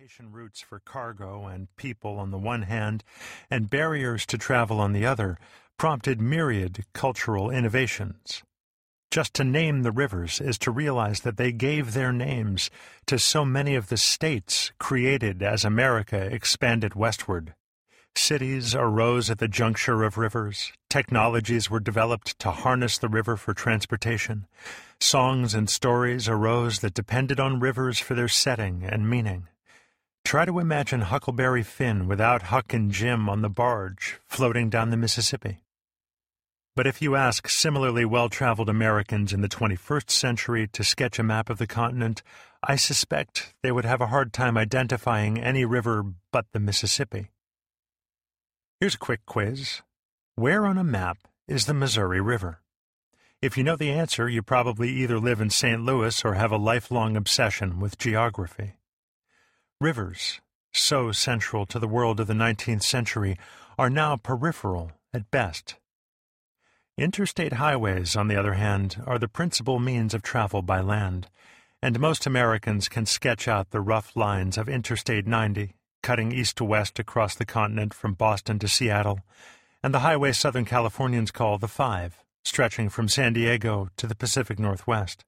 transportation routes for cargo and people on the one hand, and barriers to travel on the other, prompted myriad cultural innovations. Just to name the rivers is to realize that they gave their names to so many of the states created as America expanded westward. Cities arose at the juncture of rivers. Technologies were developed to harness the river for transportation. Songs and stories arose that depended on rivers for their setting and meaning. Try to imagine Huckleberry Finn without Huck and Jim on the barge floating down the Mississippi. But if you ask similarly well-traveled Americans in the 21st century to sketch a map of the continent, I suspect they would have a hard time identifying any river but the Mississippi. Here's a quick quiz. Where on a map is the Missouri River? If you know the answer, you probably either live in St. Louis or have a lifelong obsession with geography. Rivers, so central to the world of the 19th century, are now peripheral at best. Interstate highways, on the other hand, are the principal means of travel by land, and most Americans can sketch out the rough lines of Interstate 90, cutting east to west across the continent from Boston to Seattle, and the highway Southern Californians call the 5, stretching from San Diego to the Pacific Northwest.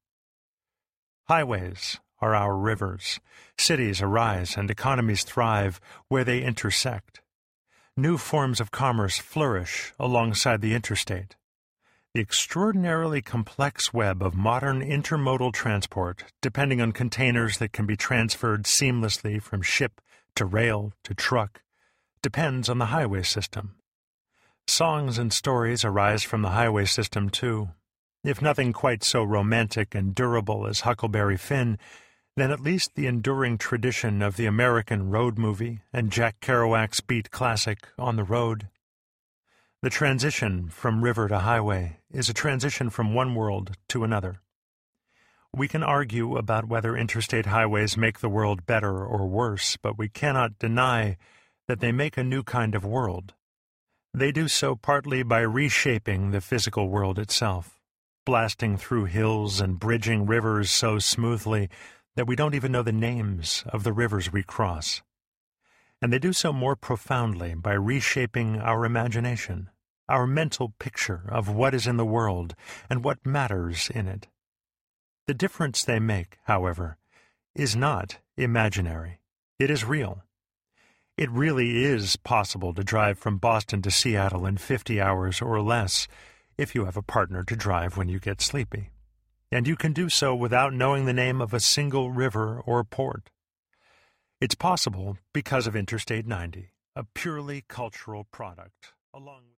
Highways are our rivers. Cities arise and economies thrive where they intersect. New forms of commerce flourish alongside the interstate. The extraordinarily complex web of modern intermodal transport, depending on containers that can be transferred seamlessly from ship to rail to truck, depends on the highway system. Songs and stories arise from the highway system, too. If nothing quite so romantic and durable as Huckleberry Finn, then at least the enduring tradition of the American road movie and Jack Kerouac's beat classic On the Road. The transition from river to highway is a transition from one world to another. We can argue about whether interstate highways make the world better or worse, but we cannot deny that they make a new kind of world. They do so partly by reshaping the physical world itself, blasting through hills and bridging rivers so smoothly that we don't even know the names of the rivers we cross. And they do so more profoundly by reshaping our imagination, our mental picture of what is in the world and what matters in it. The difference they make, however, is not imaginary. It is real. It really is possible to drive from Boston to Seattle in 50 hours or less if you have a partner to drive when you get sleepy. And you can do so without knowing the name of a single river or port. It's possible because of Interstate 90, a purely cultural product, along with